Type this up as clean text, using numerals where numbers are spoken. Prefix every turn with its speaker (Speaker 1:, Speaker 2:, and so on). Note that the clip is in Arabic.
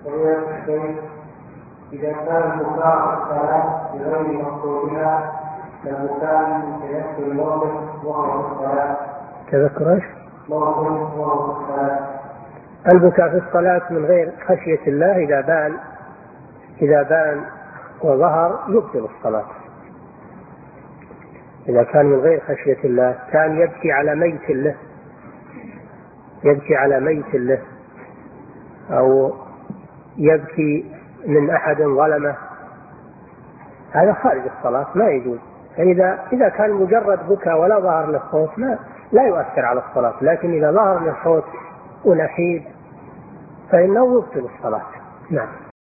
Speaker 1: إذا كان البكاء الصلاة بغير مقصودها كالبكاء من تذكر الموقف وهو في الصلاة.
Speaker 2: تذكر ايش؟
Speaker 1: موقف وهو في الصلاة.
Speaker 2: البكاء في الصلاة من غير خشية الله إذا بان وظهر يبطل الصلاة. إذا كان من غير خشية الله، كان يبكي على ميت له أو يبكي من أحد ظلمه، هذا خارج الصلاة لا يجوز. فإذا كان مجرد بكاء ولا ظهر له صوت لا يؤثر على الصلاة، لكن إذا ظهر له صوت ونحيب فإنه يبطل الصلاة. نعم.